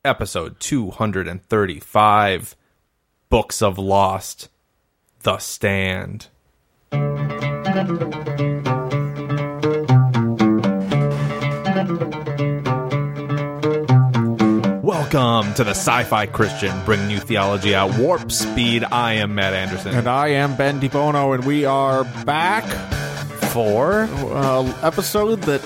episode 235, Books of Lost, The Stand. Welcome to the Sci-Fi Christian, bringing you theology at warp speed. I am Matt Anderson. And I am Ben DiBono, and we are back for episode that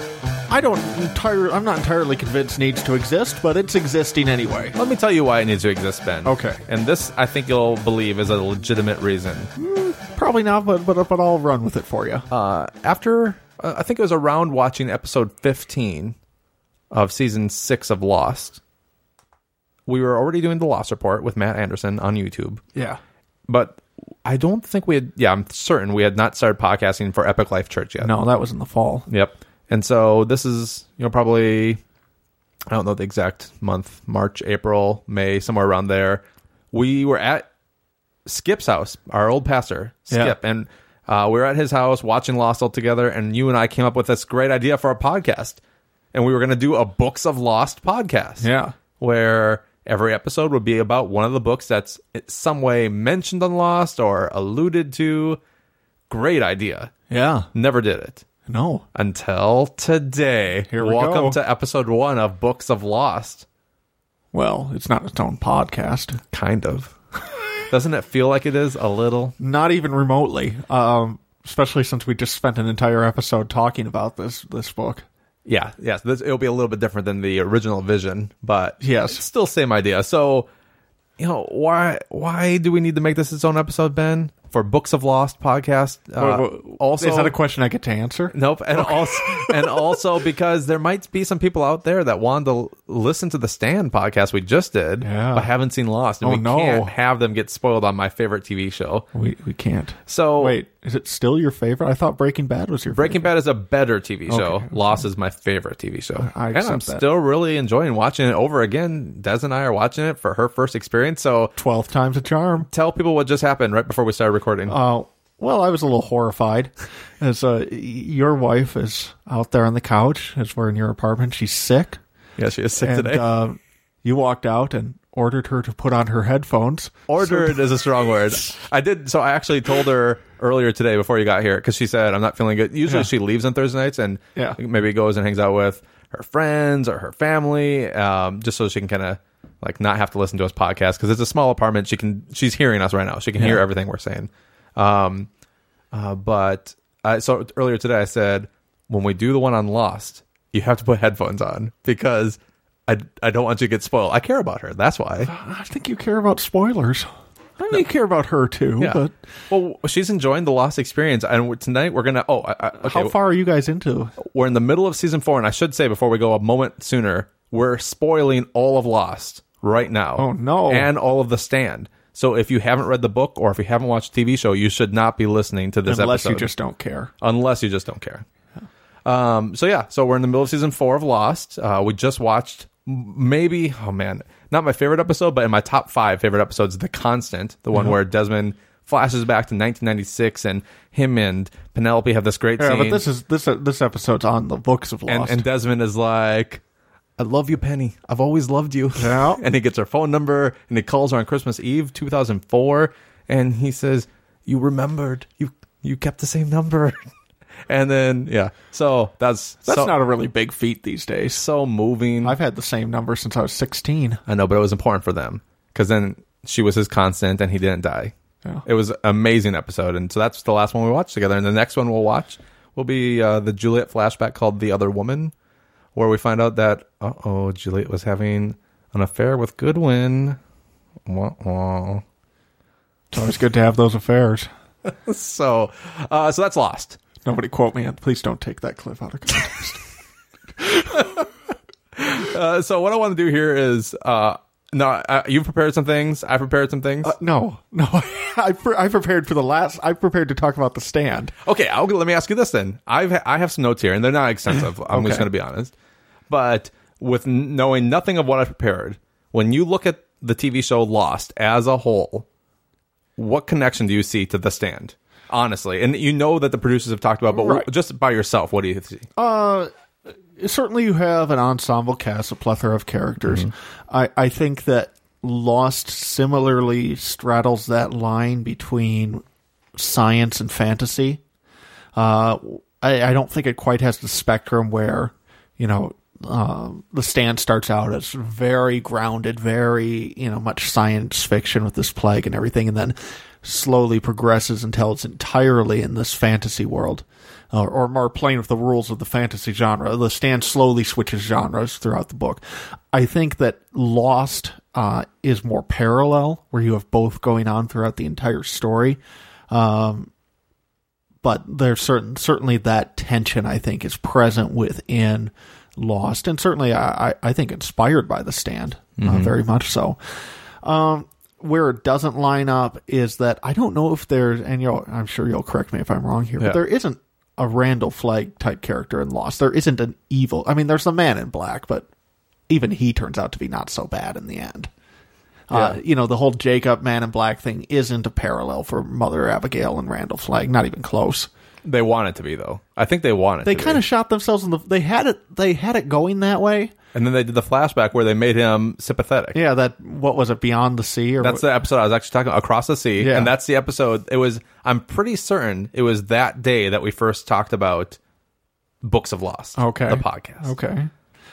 I'm not entirely convinced needs to exist, but it's existing anyway. Let me tell you why it needs to exist, Ben. Okay. And this, I think you'll believe, is a legitimate reason. Probably not, but I'll run with it for you. After, I think it was around watching episode 15 of season 6 of Lost, we were already doing the Lost Report with Matt Anderson on YouTube. Yeah. But I don't think we had, I'm certain we had not started podcasting for Epic Life Church yet. No, that was in the fall. Yep. And so this is, probably, I don't know the exact month, March, April, May, somewhere around there. We were at Skip's house, our old pastor, Skip, and we were at his house watching Lost all together, and you and I came up with this great idea for a podcast. And we were going to do a Books of Lost podcast. Yeah. Where every episode would be about one of the books that's in some way mentioned on Lost or alluded to. Great idea. Yeah. Never did it. No. Until today. Here we Welcome go. to episode 1 of Books of Lost. Well, it's not its own podcast. Kind of. Doesn't it feel like it is a little? Not even remotely. Especially since we just spent an entire episode talking about this book. Yeah, yes. It'll be a little bit different than the original vision, but yes, it's still same idea. So, why do we need to make this its own episode, Ben? For Books of Lost podcast? Also, is that a question I get to answer? Nope. And also because there might be some people out there that want to listen to the Stand podcast we just did, but haven't seen Lost, and can't have them get spoiled on my favorite TV show. We can't. So wait, is it still your favorite? I thought Breaking Bad was your favorite. Breaking Bad is a better TV show. Okay. Lost is my favorite TV show. I'm still really enjoying watching it over again. Des and I are watching it for her first experience. So 12th time's a charm. Tell people what just happened right before we started recording. Well, I was a little horrified as your wife is out there on the couch as we're in your apartment. She's sick. Yeah, she is sick today. You walked out and ordered her to put on her headphones. Ordered is a strong word. I did. So I actually told her earlier today before you got here, because she said, I'm not feeling good. Usually she leaves on Thursday nights and maybe goes and hangs out with her friends or her family, just so she can kind of not have to listen to us podcast, because it's a small apartment. She's hearing us right now. She can hear everything we're saying. So earlier today I said, when we do the one on Lost, you have to put headphones on, because I don't want you to get spoiled. I care about her. That's why. I think you care about spoilers. I mean, you care about her too. Yeah. But well, she's enjoying the Lost experience, and tonight we're gonna. Okay. How far are you guys into? We're in the middle of season 4, and I should say before we go a moment sooner, we're spoiling all of Lost right now. Oh no! And all of The Stand. So if you haven't read the book or if you haven't watched the TV show, you should not be listening to this unless episode. you just don't care. Unless you just don't care. So we're in the middle of season 4 of Lost. We just watched not my favorite episode, but in my top 5 favorite episodes, The Constant, the one where Desmond flashes back to 1996 and him and Penelope have this great scene. Yeah, but this episode's on the Books of Lost. And Desmond is like, I love you, Penny. I've always loved you. Yeah. And he gets her phone number, and he calls her on Christmas Eve, 2004, and he says, you remembered. You kept the same number. And then, so that's not a really big feat these days. So moving. I've had the same number since I was 16. I know, but it was important for them, because then she was his constant, and he didn't die. Yeah. It was an amazing episode, and so that's the last one we watched together. And the next one we'll watch will be the Juliet flashback called The Other Woman, where we find out that, Juliet was having an affair with Goodwin. Wah-wah. It's always good to have those affairs. So that's Lost. Nobody quote me, and please don't take that clip out of context. So what I want to do here is, you've prepared some things. I prepared some things. No. I prepared for the last. I prepared to talk about The Stand. Okay, let me ask you this then. I have some notes here, and they're not extensive. I'm just going to be honest. But with knowing nothing of what I prepared, when you look at the TV show Lost as a whole, what connection do you see to The Stand? Honestly, and you know that the producers have talked about, but just by yourself, what do you see? certainly you have an ensemble cast, a plethora of characters. I think that Lost similarly straddles that line between science and fantasy. I don't think it quite has the spectrum where, The Stand starts out as very grounded, very, much science fiction with this plague and everything, and then slowly progresses until it's entirely in this fantasy world. Or more playing with the rules of the fantasy genre. The Stand slowly switches genres throughout the book. I think that Lost is more parallel, where you have both going on throughout the entire story. But there's certainly that tension, I think, is present within Lost, and certainly I think inspired by The Stand, very much so. Where it doesn't line up is that I don't know if there's, and I'm sure you'll correct me if I'm wrong here, but there isn't a Randall Flagg type character in Lost. There isn't an evil. I mean, there's the Man in Black, but even he turns out to be not so bad in the end. The whole Jacob Man in Black thing isn't a parallel for Mother Abigail and Randall Flagg, not even close. They want it to be, though. I think they want it. They kind of shot themselves in the. They had it going that way, and then they did the flashback where they made him sympathetic. Yeah, what was it? Beyond the Sea, or that's the episode I was actually talking about, Across the Sea, yeah. And that's the episode. It was. I'm pretty certain it was that day that we first talked about Books of Lost. Okay, the podcast. Okay,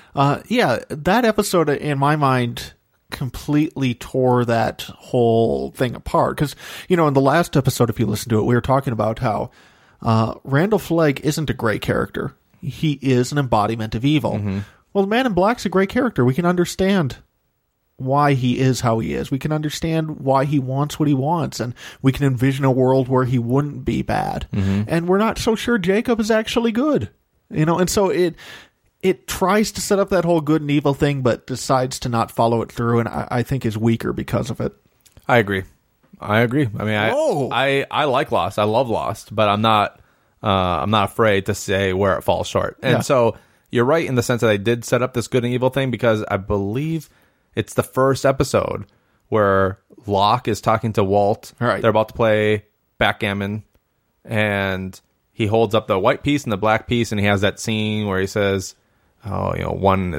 that episode in my mind completely tore that whole thing apart because in the last episode, if you listen to it, we were talking about how. Randall Flagg isn't a great character. He is an embodiment of evil. Well, the Man in Black's a great character. We can understand why he is how he is. We can understand why he wants what he wants, and we can envision a world where he wouldn't be bad. And we're not so sure Jacob is actually good. And so it tries to set up that whole good and evil thing, but decides to not follow it through, and I think is weaker because of it. I agree. I mean, I like Lost. I love Lost, but I'm not afraid to say where it falls short. And so you're right in the sense that they did set up this good and evil thing, because I believe it's the first episode where Locke is talking to Walt. Right. They're about to play backgammon, and he holds up the white piece and the black piece, and he has that scene where he says, one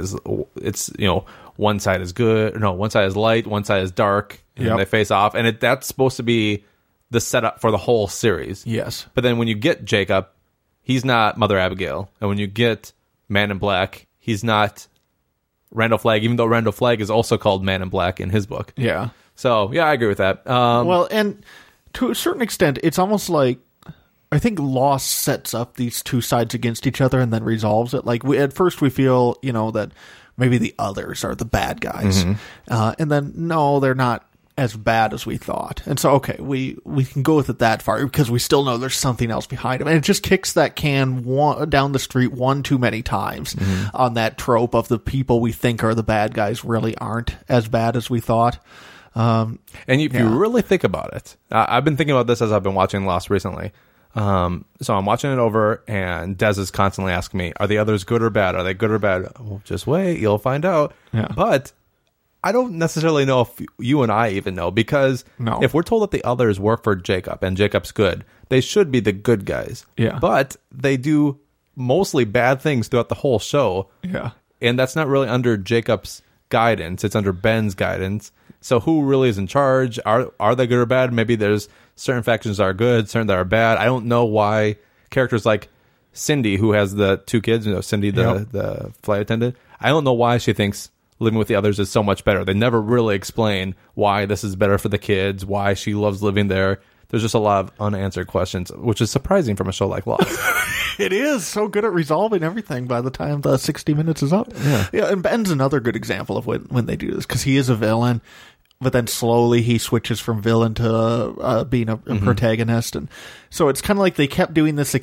side is good. No, one side is light, one side is dark. And they face off. And that's supposed to be the setup for the whole series. Yes. But then when you get Jacob, he's not Mother Abigail. And when you get Man in Black, he's not Randall Flagg, even though Randall Flagg is also called Man in Black in his book. Yeah. So, yeah, I agree with that. Well, and to a certain extent, it's almost like I think Lost sets up these two sides against each other and then resolves it. Like, at first we feel, that maybe the others are the bad guys. And then, no, they're not as bad as we thought. And so, okay, we can go with it that far because we still know there's something else behind him. And it just kicks that can down the street one too many times on that trope of the people we think are the bad guys really aren't as bad as we thought. And if you really think about it, I've been thinking about this as I've been watching Lost recently. So I'm watching it over, and Des is constantly asking me, are the others good or bad? Are they good or bad? Well, just wait, you'll find out. Yeah. But I don't necessarily know if you and I even know, because if we're told that the others work for Jacob and Jacob's good, they should be the good guys. Yeah. But they do mostly bad things throughout the whole show. Yeah. And that's not really under Jacob's guidance. It's under Ben's guidance. So who really is in charge? Are they good or bad? Maybe there's certain factions that are good, certain that are bad. I don't know why characters like Cindy, who has the two kids, Cindy, the flight attendant, I don't know why she thinks living with the others is so much better. They never really explain why this is better for the kids, why she loves living there. There's just a lot of unanswered questions, which is surprising from a show like Lost. It is so good at resolving everything by the time the 60 minutes is up. Yeah, and Ben's another good example of when they do this, because he is a villain, but then slowly he switches from villain to being a protagonist. And so it's kind of like they kept doing this,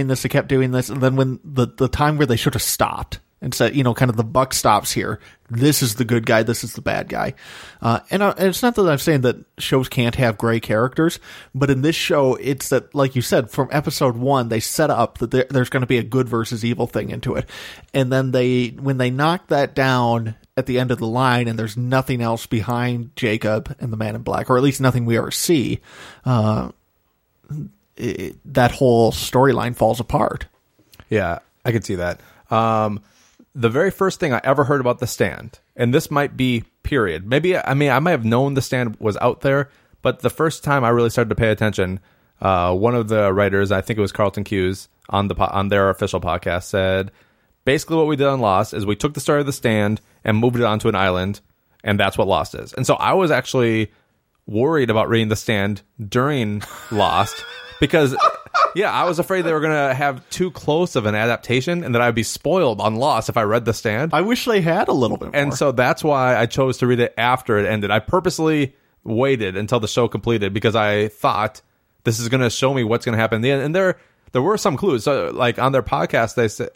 and then when the time where they should have stopped and said, kind of the buck stops here. This is the good guy. This is the bad guy. And it's not that I'm saying that shows can't have gray characters, but in this show, it's that, like you said, from episode 1, they set up that there's going to be a good versus evil thing into it. And then when they knock that down at the end of the line and there's nothing else behind Jacob and the Man in Black, or at least nothing we ever see, that whole storyline falls apart. Yeah, I could see that. The very first thing I ever heard about The Stand, and this might be period. Maybe, I might have known The Stand was out there, but the first time I really started to pay attention, one of the writers, I think it was Carlton Cuse, on their official podcast, said, basically what we did on Lost is we took the story of The Stand and moved it onto an island, and that's what Lost is. And so I was actually worried about reading The Stand during Lost, because... yeah, I was afraid they were going to have too close of an adaptation and that I'd be spoiled on Lost if I read The Stand. I wish they had a little bit more. And so that's why I chose to read it after it ended. I purposely waited until the show completed because I thought this is going to show me what's going to happen in the end. And there were some clues. So, like, on their podcast, they said,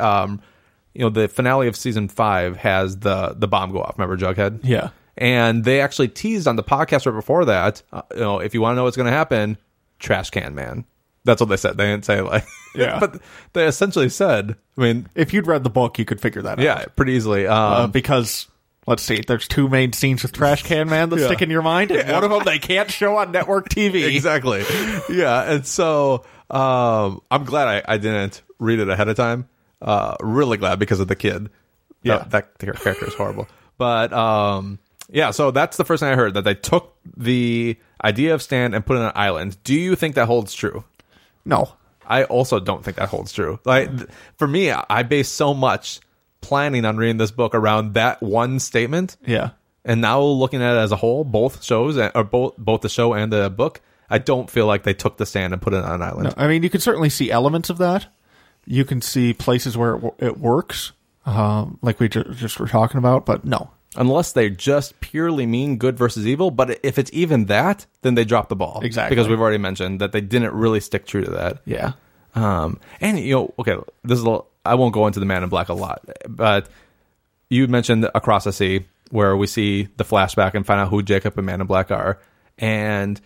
the finale of season 5 has the bomb go off. Remember Jughead? Yeah. And they actually teased on the podcast right before that, if you want to know what's going to happen, Trash Can Man. That's what they said. They didn't say, like... Yeah. But they essentially said... I mean... If you'd read the book, you could figure that out. Yeah, pretty easily. Because, let's see, there's 2 main scenes with Trash Can Man that stick in your mind, and one of them they can't show on network TV. Exactly. Yeah, and so... I'm glad I didn't read it ahead of time. Really glad because of the kid. Yeah. That character is horrible. But, yeah, so that's the first thing I heard, that they took the idea of Stand and put it on an island. Do you think that holds true? No. I also don't think that holds true. Like, for me, I base so much planning on reading this book around that one statement. Yeah. And now looking at it as a whole, both shows, or both the show and the book, I don't feel like they took The Stand and put it on an island. No, I mean, you can certainly see elements of that. You can see places where it works, like we just were talking about, but no. Unless they just purely mean good versus evil, but if it's even that, then they drop the ball. Exactly. Because we've already mentioned that they didn't really stick true to that. Yeah. And, okay, I won't go into the Man in Black a lot, but you mentioned Across the Sea, where we see the flashback and find out who Jacob and Man in Black are. And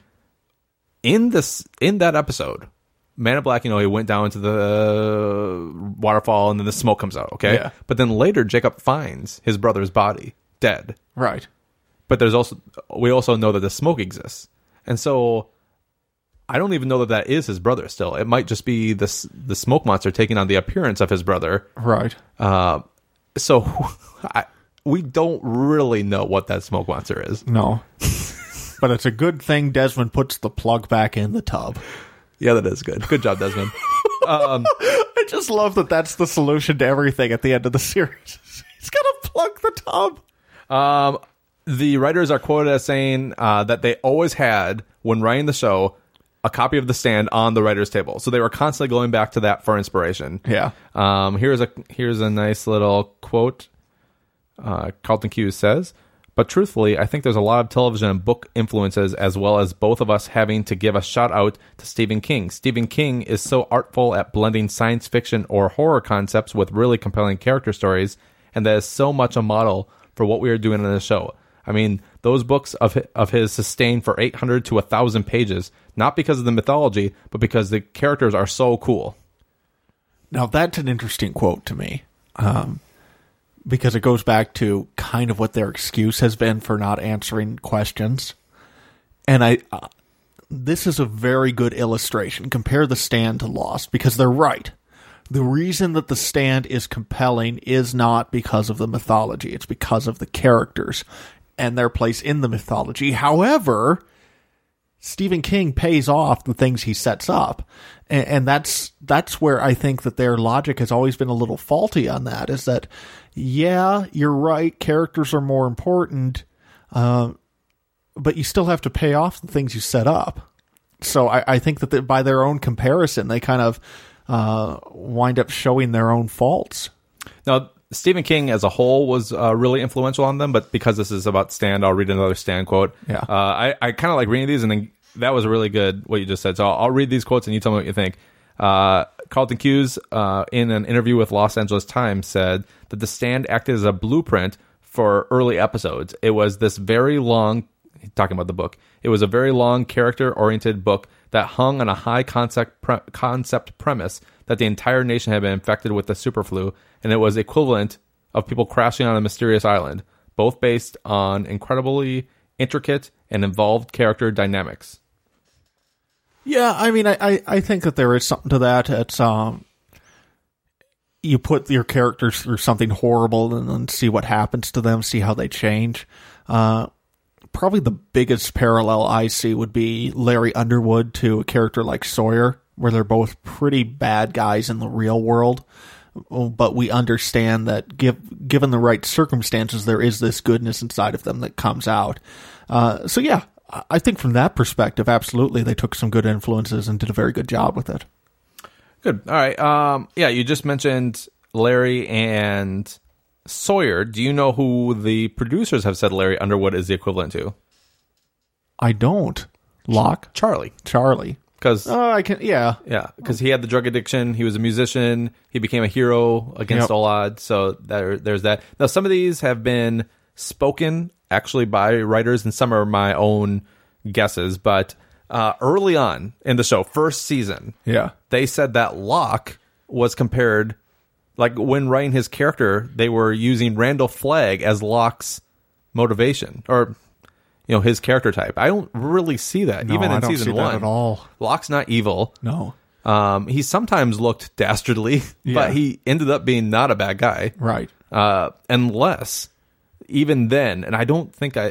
in that episode, Man in Black, he went down into the waterfall and then the smoke comes out, okay? Yeah. But then later, Jacob finds his brother's body. Dead. Right. But we also know that the smoke exists. And so I don't even know that is his brother still. It might just be the smoke monster taking on the appearance of his brother. Right. So we don't really know what that smoke monster is. No. But it's a good thing Desmond puts the plug back in the tub. Yeah, that is good. Good job, Desmond. I just love that that's the solution to everything at the end of the series. He's got to plug the tub. The writers are quoted as saying that they always had, when writing the show, a copy of The Stand on the writer's table. So they were constantly going back to that for inspiration. Yeah. Here's a nice little quote. Carlton Cuse says, "But truthfully, I think there's a lot of television and book influences, as well as both of us having to give a shout out to Stephen King. Stephen King is so artful at blending science fiction or horror concepts with really compelling character stories, and that is so much a model for what we are doing in the show. I mean, those books of his sustain for 800 to 1,000 pages, not because of the mythology, but because the characters are so cool." Now, that's an interesting quote to me, because it goes back to kind of what their excuse has been for not answering questions. And this is a very good illustration. Compare The Stand to Lost, because they're right. The reason that The Stand is compelling is not because of the mythology. It's because of the characters and their place in the mythology. However, Stephen King pays off the things he sets up. And that's where I think that their logic has always been a little faulty on that, is that, yeah, you're right, characters are more important, but you still have to pay off the things you set up. So I think that by their own comparison, they kind of wind up showing their own faults. Now, Stephen King as a whole was really influential on them, but because this is about Stand, I'll read another Stand quote. Yeah. I kind of like reading these, and then that was really good, what you just said. So I'll read these quotes, and you tell me what you think. Carlton Cuse, in an interview with Los Angeles Times, said that The Stand acted as a blueprint for early episodes. It was this very long, talking about the book, it was a very long, character-oriented book that hung on a high concept premise that the entire nation had been infected with the superflu, and it was equivalent of people crashing on a mysterious island, both based on incredibly intricate and involved character dynamics. Yeah, I mean, I think that there is something to that. you put your characters through something horrible and then see what happens to them, see how they change. Probably the biggest parallel I see would be Larry Underwood to a character like Sawyer, where they're both pretty bad guys in the real world. But we understand that given the right circumstances, there is this goodness inside of them that comes out. So yeah, I think from that perspective, absolutely, they took some good influences and did a very good job with it. Good. All right. Yeah, you just mentioned Larry and Sawyer. Do you know who the producers have said Larry Underwood is the equivalent to? I don't. Locke? Charlie. Because I can. Yeah. Yeah, because he had the drug addiction. He was a musician. He became a hero against all odds. So there's that. Now, some of these have been spoken actually by writers, and some are my own guesses. But early on in the show, first season, they said that Locke was compared, like when writing his character, they were using Randall Flagg as Locke's motivation, or his character type. I don't really see that, No, even I in don't season see that one at all. Locke's not evil. No. He sometimes looked dastardly, but he ended up being not a bad guy. Right. Unless, even then, and I don't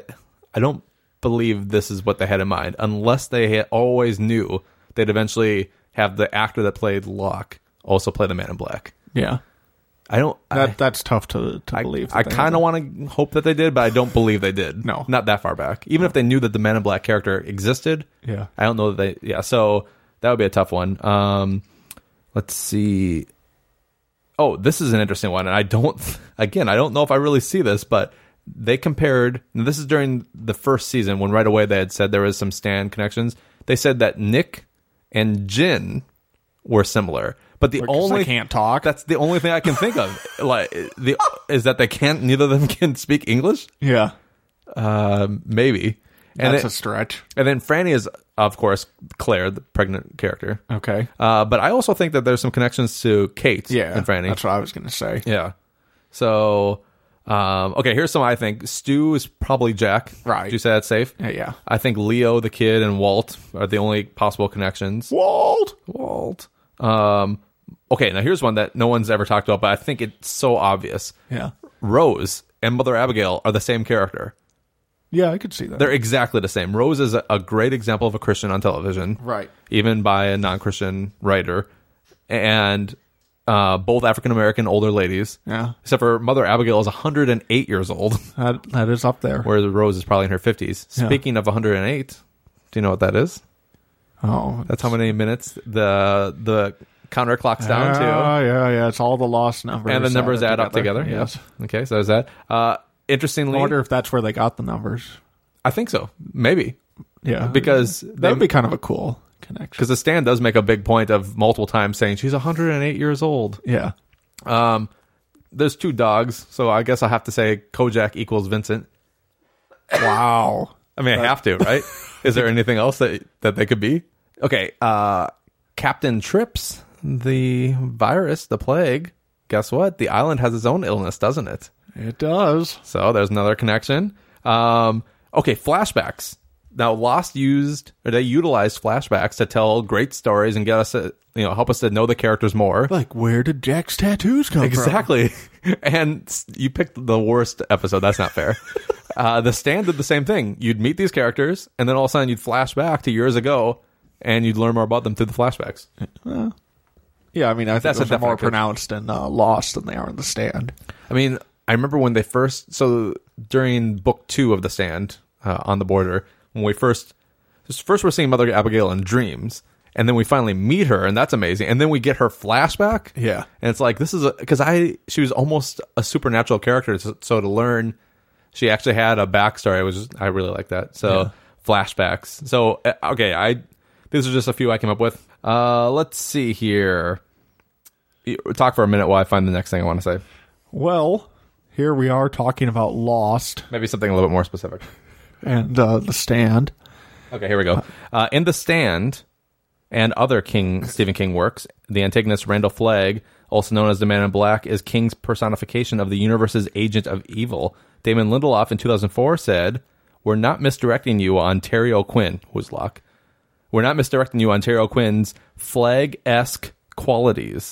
believe this is what they had in mind, unless they always knew they'd eventually have the actor that played Locke also play the Man in Black. Yeah. That's tough to believe. I kind of want to hope that they did, but I don't believe they did. No. Not that far back. Even if they knew that the Man in Black character existed, I don't know that they... Yeah, so that would be a tough one. Let's see. Oh, this is an interesting one, and I don't know if I really see this, but they compared... This is during the first season, when right away they had said there was some Stan connections. They said that Nick and Jin were similar. But the only I can't talk. That's the only thing I can think of. Is that they can't. Neither of them can speak English. Yeah, maybe. That's a stretch. And then Franny is, of course, Claire, the pregnant character. Okay. But I also think that there's some connections to Kate. And Franny. That's what I was going to say. Yeah. So, okay. Here's some I think. Stu is probably Jack. Right. Did you say that's safe? Yeah. I think Leo, the kid, and Walt are the only possible connections. Walt. Okay, now here's one that no one's ever talked about, but I think it's so obvious. Yeah. Rose and Mother Abigail are the same character. Yeah, I could see that. They're exactly the same. Rose is a great example of a Christian on television. Right. Even by a non-Christian writer. And both African-American older ladies. Yeah. Except for Mother Abigail is 108 years old. That is up there. Whereas Rose is probably in her 50s. Speaking of 108, do you know what that is? Oh. That's how many minutes the counter clocks down to. Yeah. It's all the lost numbers. And the numbers add up together. Yes. Okay, so there's that. Interestingly, I wonder if that's where they got the numbers. I think so. Maybe. Yeah. Because that would be kind of a cool connection. Because the Stan does make a big point of multiple times saying she's 108 years old. Yeah. There's two dogs, so I guess I have to say Kojak equals Vincent. Wow. I mean, I have to, right? Is there anything else that they could be? Okay, Captain Trips, the virus, the plague. Guess what? The island has its own illness, doesn't it? It does. So there's another connection. Okay, flashbacks. Now, Lost utilized flashbacks to tell great stories and get us to, help us to know the characters more. Like, where did Jack's tattoos come from? Exactly. And you picked the worst episode. That's not fair. The Stand did the same thing. You'd meet these characters, and then all of a sudden you'd flash back to years ago, and you'd learn more about them through the flashbacks. Yeah, I mean, I think That's those are more pronounced in Lost than they are in The Stand. I mean, I remember when they first... So, during book 2 of The Stand, On the Border, when we first we're seeing Mother Abigail in dreams, and then we finally meet her, and that's amazing. And then we get her flashback. Yeah. And it's like, this is... Because she was almost a supernatural character, so to learn... She actually had a backstory. I really like that. So, flashbacks. So, okay, these are just a few I came up with. Let's see here. Talk for a minute while I find the next thing I want to say. Well, here we are talking about Lost. Maybe something a little bit more specific. And The Stand. Okay, here we go. In The Stand and other Stephen King works, the antagonist Randall Flagg, also known as the Man in Black, is King's personification of the universe's agent of evil. Damon Lindelof in 2004 said, "We're not misdirecting you on Terry O'Quinn," who's Locke. "We're not misdirecting you on Terry O'Quinn's Flagg-esque qualities,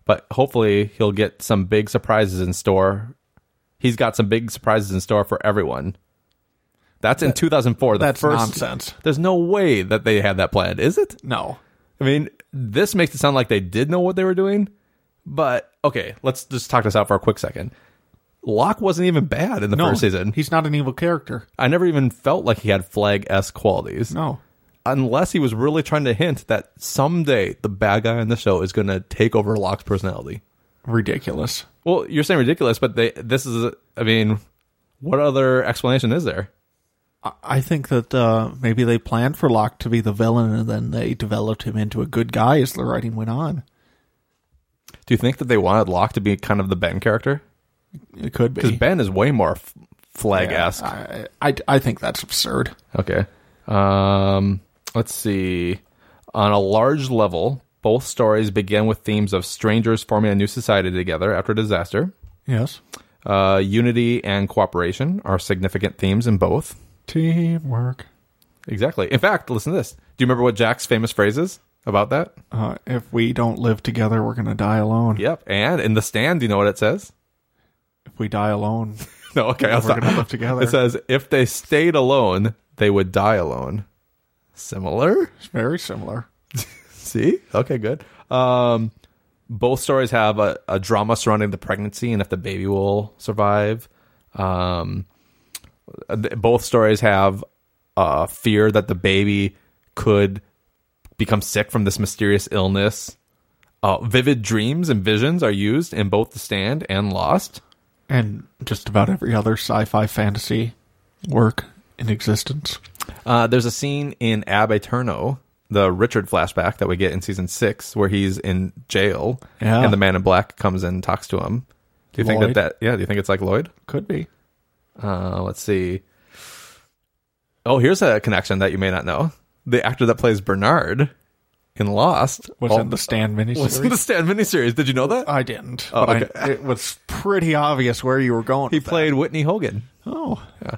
but hopefully he'll get some big surprises in store. He's got some big surprises in store for everyone. That's in 2004. That's nonsense. There's no way that they had that planned, is it? No. I mean, this makes it sound like they did know what they were doing. But, okay, let's just talk this out for a quick second. Locke wasn't even bad in the first season. He's not an evil character. I never even felt like he had Flag-esque qualities. No. Unless he was really trying to hint that someday the bad guy on the show is going to take over Locke's personality. Ridiculous. Well, you're saying ridiculous, but what other explanation is there? I think that maybe they planned for Locke to be the villain, and then they developed him into a good guy as the writing went on. Do you think that they wanted Locke to be kind of the Ben character? It could be. Because Ben is way more Flag-esque. Yeah, I think that's absurd. Okay. Let's see. On a large level, both stories begin with themes of strangers forming a new society together after a disaster. Yes. Unity and cooperation are significant themes in both. Teamwork. Exactly. In fact, listen to this. Do you remember what Jack's famous phrase is about that? If we don't live together, we're going to die alone. Yep. And in The Stand, do you know what it says? If we die alone, no, okay. we're going to live together. It says, if they stayed alone, they would die alone. Similar? It's very similar. See? Okay, good. Both stories have a drama surrounding the pregnancy and if the baby will survive. Both stories have fear that the baby could become sick from this mysterious illness. Vivid dreams and visions are used in both The Stand and Lost. And just about every other sci-fi fantasy work in existence. There's a scene in Ab Aeterno, the Richard flashback that we get in season 6, where he's in jail and the Man in Black comes in and talks to him. Do you think do you think it's like Lloyd? Could be. Let's see. Oh, here's a connection that you may not know. The actor that plays Bernard in Lost was in the Stand miniseries. Was in the Stand miniseries. Did you know that? I didn't. Oh, but okay. It was pretty obvious where you were going. He played Whitney Hogan. Oh. Yeah.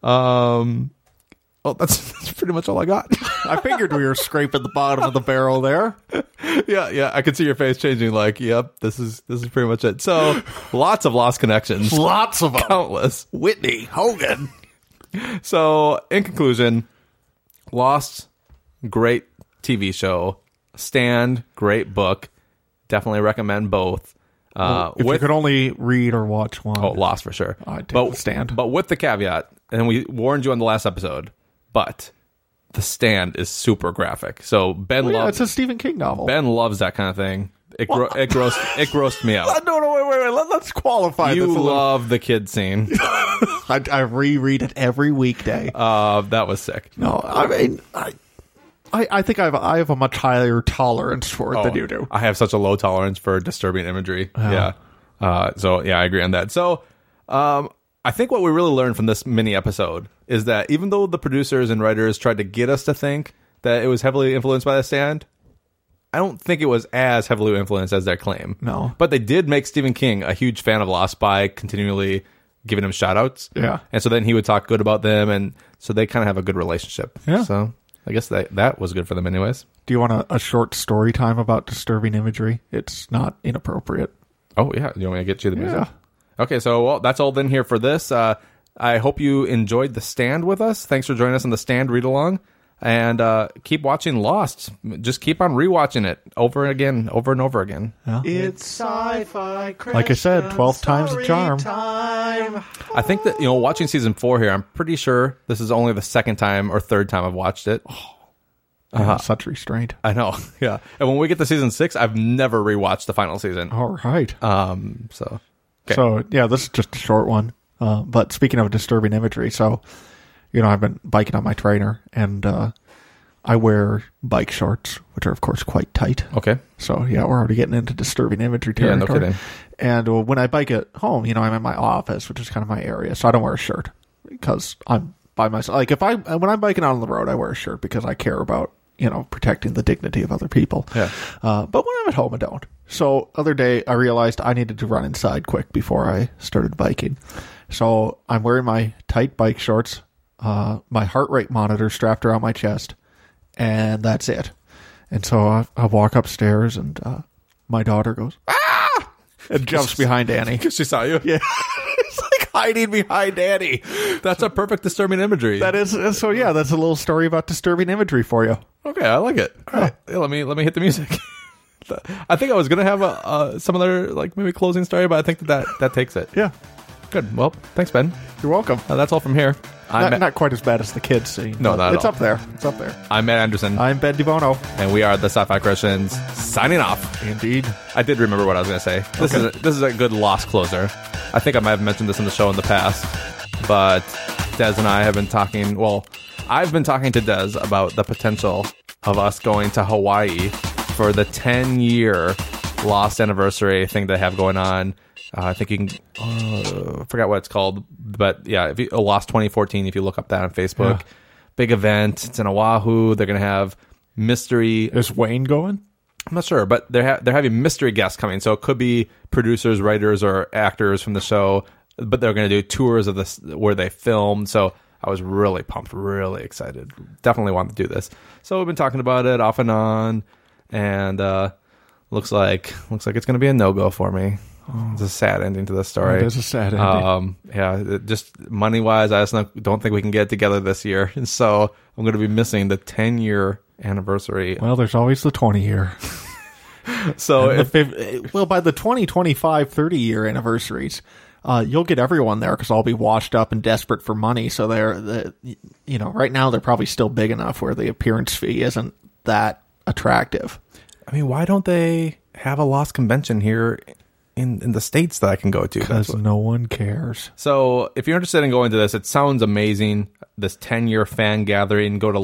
Well, that's pretty much all I got. I figured we were scraping the bottom of the barrel there. Yeah. I could see your face changing. Like, yep, this is pretty much it. So, lots of Lost connections. Lots of them. Countless. Whitney Hogan. So, in conclusion, Lost, great TV show. Stand, great book. Definitely recommend both. If you could only read or watch one. Oh, Lost for sure. I'd take The Stand. But with the caveat, and we warned you on the last episode, but The Stand is super graphic. So Ben loves... It's a Stephen King novel. Ben loves that kind of thing. It grossed me out. No, wait. Let's qualify you this a little. love the kid scene. I reread it every weekday. That was sick. No, I mean... I think I have a much higher tolerance for it than you do. I have such a low tolerance for disturbing imagery. Yeah. So, I agree on that. So, I think what we really learned from this mini episode is that even though the producers and writers tried to get us to think that it was heavily influenced by The Stand, I don't think it was as heavily influenced as their claim. No. But they did make Stephen King a huge fan of Lost by continually giving him shout-outs. Yeah. And so then he would talk good about them, and so they kind of have a good relationship. Yeah. So I guess that was good for them anyways. Do you want a short story time about disturbing imagery? It's not inappropriate. Oh, yeah. You want me to get you the music? Yeah. Okay, so that's all then here for this. I hope you enjoyed The Stand with us. Thanks for joining us on The Stand read-along. And keep watching Lost. Just keep on rewatching it over and over again. Yeah. It's sci-fi. Like I said, 12 times the charm. Time. I think that, watching season 4 here, I'm pretty sure this is only the second time or third time I've watched it. Such restraint. I know, yeah. And when we get to season 6, I've never rewatched the final season. All right. So, okay. So, yeah, this is just a short one. But speaking of disturbing imagery, so... I've been biking on my trainer, and I wear bike shorts, which are, of course, quite tight. Okay. So, yeah, we're already getting into disturbing imagery territory. Yeah, no kidding. And when I bike at home, I'm in my office, which is kind of my area, so I don't wear a shirt because I'm by myself. Like, when I'm biking out on the road, I wear a shirt because I care about, protecting the dignity of other people. Yeah. But when I'm at home, I don't. So, other day, I realized I needed to run inside quick before I started biking. So, I'm wearing my tight bike shorts, my heart rate monitor strapped around my chest, and that's it. And so I walk upstairs, and my daughter goes, "Ah!" and jumps behind Annie. Because she saw you. Yeah. It's like hiding behind Annie. That's a perfect disturbing imagery. That is so. Yeah, that's a little story about disturbing imagery for you. Okay, I like it. All right, yeah, let me hit the music. I think I was gonna have some other like maybe closing story, but I think that takes it. Yeah, Good. Well, thanks, Ben. you're welcome. That's all from here. Not quite as bad as the kids scene. No, but not at it's all. up there. It's up there. I'm Matt Anderson, I'm Ben DeBono. and we are the Sci-Fi Christians signing off. Indeed. I did remember what I was gonna say. This is a good lost closer. I think I might have mentioned this in the show in the past, but Des and I have been talking. Well, I've been talking to Des about the potential of us going to Hawaii for the 10-year Lost anniversary thing they have going on. I think you can I forgot what it's called, but yeah, if you, Lost 2014. If you look up that on Facebook, big event. It's in Oahu. They're gonna have mystery. Is Wayne going? I'm not sure, but they're having mystery guests coming, so it could be producers, writers, or actors from the show. But they're going to do tours of this where they filmed. So I was really pumped, really excited. Definitely want to do this. So we've been talking about it off and on, and looks like it's going to be a no-go for me. It's a sad ending to this story. It is a sad ending. Just money-wise, I just don't think we can get it together this year. So I'm going to be missing the 10-year anniversary. Well, there's always the 20-year. So By the 2025 30-year anniversaries, you'll get everyone there because I'll be washed up and desperate for money. So right now they're probably still big enough where the appearance fee isn't that attractive. I mean, why don't they have a Lost convention here in the States that I can go to? Because no one cares. So if you're interested in going to this, it sounds amazing. This 10-year fan gathering, go to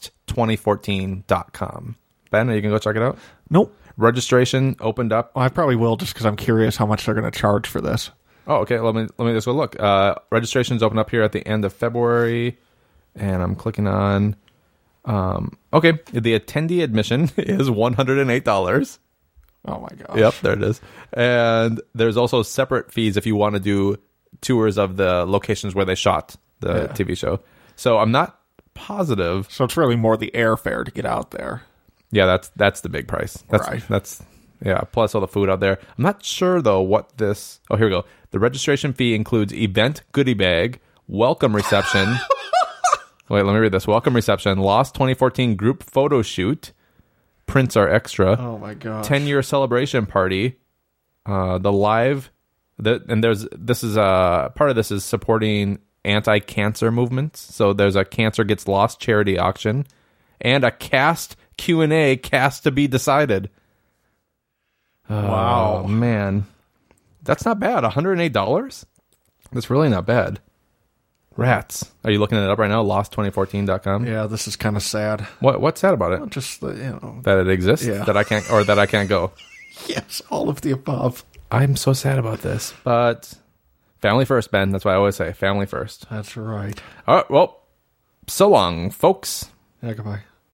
lost2014.com. Ben, are you going to go check it out? Nope. Registration opened up. Well, I probably will just because I'm curious how much they're going to charge for this. Oh, okay. Let me just go look. Registration's open up here at the end of February, and I'm clicking on. Okay, the attendee admission is $108. Oh my gosh. Yep, there it is. And there's also separate fees if you want to do tours of the locations where they shot the TV show. So I'm not positive. So it's really more the airfare to get out there. Yeah, that's the big price. Right. That's plus all the food out there. I'm not sure though what this. Oh, here we go. The registration fee includes event goodie bag, welcome reception. Wait, let me read this. Welcome reception, Lost 2014 group photo shoot. Prints are extra. Oh my god. 10-year celebration party. The live, part of this is supporting anti-cancer movements. So there's a Cancer Gets Lost charity auction, and a cast Q&A, cast to be decided. Wow, man, that's not bad. $108. That's really not bad. Rats. Are you looking it up right now? Lost2014.com. Yeah, this is kind of sad. What's sad about it? Just That it exists. Yeah. That I can't go. Yes, all of the above. I'm so sad about this, but family first, Ben. That's what I always say. Family first. That's right. All right. Well, so long, folks. Yeah, goodbye.